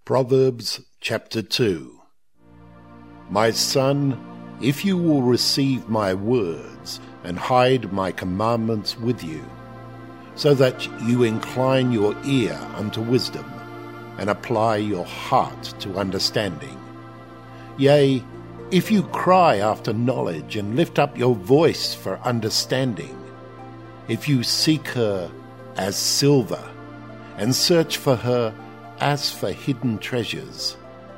Proverbs chapter 2. My son, if you will receive my words and hide my commandments with you, so that you incline your ear unto wisdom and apply your heart to understanding. Yea, if you cry after knowledge and lift up your voice for understanding, if you seek her as silver and search for her as for hidden treasures,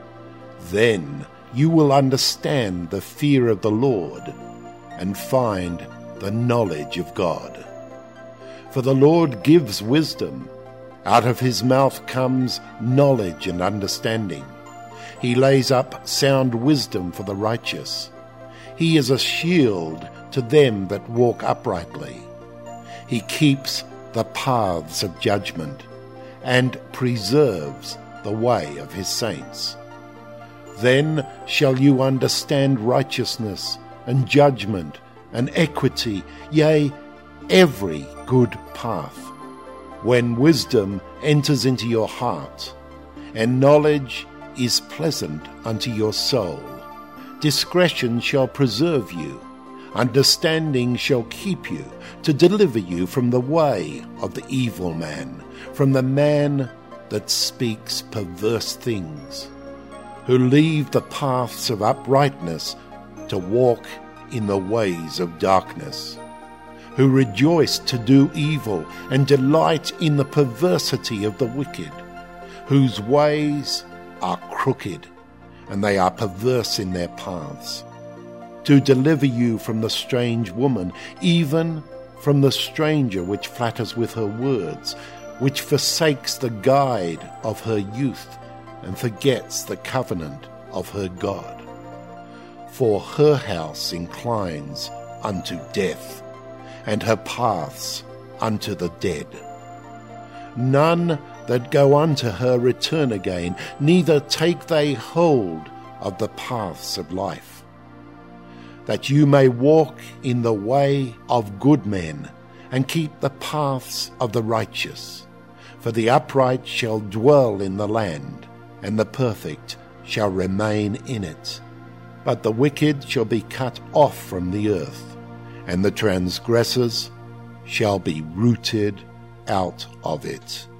then you will understand the fear of the Lord and find the knowledge of God. For the Lord gives wisdom. Out of his mouth comes knowledge and understanding. He lays up sound wisdom for the righteous. He is a shield to them that walk uprightly. He keeps the paths of judgment and preserves the way of his saints. Then shall you understand righteousness and judgment and equity, yea, every good path, when wisdom enters into your heart, and knowledge is pleasant unto your soul. Discretion shall preserve you, understanding shall keep you, to deliver you from the way of the evil man, from the man that speaks perverse things, who leave the paths of uprightness to walk in the ways of darkness, who rejoice to do evil and delight in the perversity of the wicked, whose ways are crooked, and they are perverse in their paths, to deliver you from the strange woman, even from the stranger which flatters with her words, which forsakes the guide of her youth and forgets the covenant of her God. For her house inclines unto death, and her paths unto the dead. None that go unto her return again, neither take they hold of the paths of life. That you may walk in the way of good men, and keep the paths of the righteous. For the upright shall dwell in the land, and the perfect shall remain in it. But the wicked shall be cut off from the earth, and the transgressors shall be rooted out of it.